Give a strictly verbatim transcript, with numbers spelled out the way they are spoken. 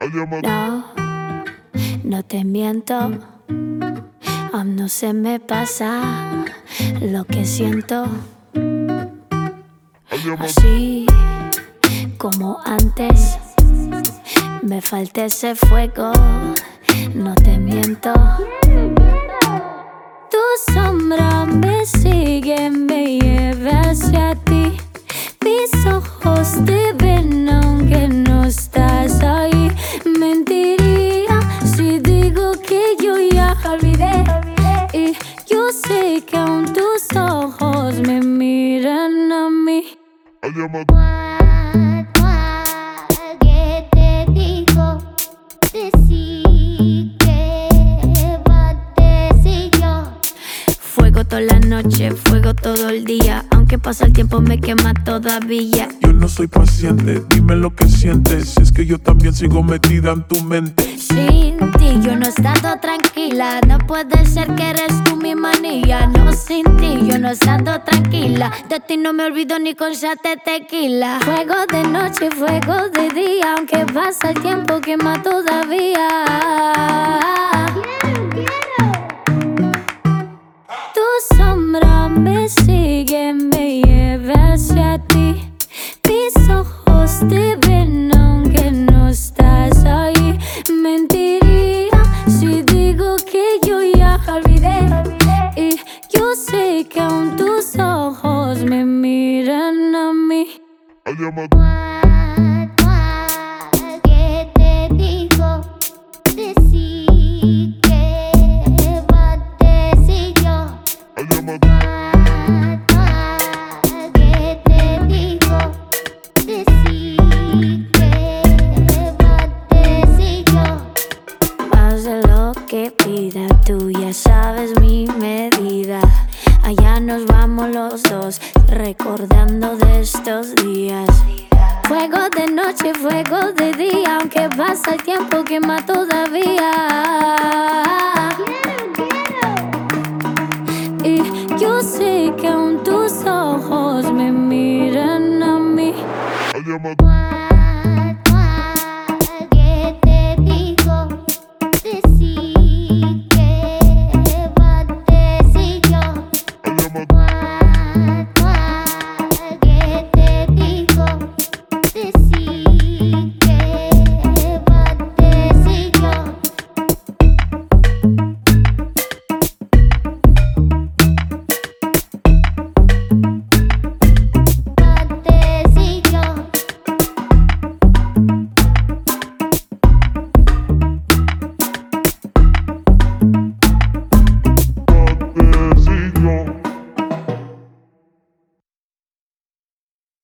No, no te miento, aún no se me pasa lo que siento. Así como antes, me falta ese fuego, no te miento. Tu sombra me sigue, me lleva hacia ti. Mis ojos te ven aunque no estás ahí. Mentiría si digo que yo ya olvidé. Y yo sé que aún tus ojos me miran a mí. ¿Qué te digo? Decí que bates yo. Fuego toda la noche, fuego todo el día. Aunque pasa el tiempo me quema todavía. Yo no soy paciente, dime lo que sientes. Es que yo también sigo metida en tu mente. Sin ti yo no he estado tranquila. No puede ser que eres tú mi manía. No, sin ti yo no he estado tranquila. De ti no me olvido ni con shot de tequila. Fuego de noche, fuego de día. Aunque pasa el tiempo quema todavía. Tu sombra me sigue, me lleva hacia ti. Mis ojos te ven aunque no estás ahí. Mentiría si digo que yo ya olvidé. Y yo sé que aún tus ojos me miran a mí. ¿Qué te digo? Decí que bates yo. ¿Qué te digo? Decí que bates yo. Más de lo que pida, tú ya sabes mi medida. Allá nos vamos los dos, recordando de estos días. Fuego de noche, fuego de día. Aunque pasa el tiempo quema todavía. Y yo sé que aún tus ojos me miran a mí. ¿Qué te digo? Decí que bates yo. ¿Qué te digo? Decí que bates yo. Bates yo. Bates y yo.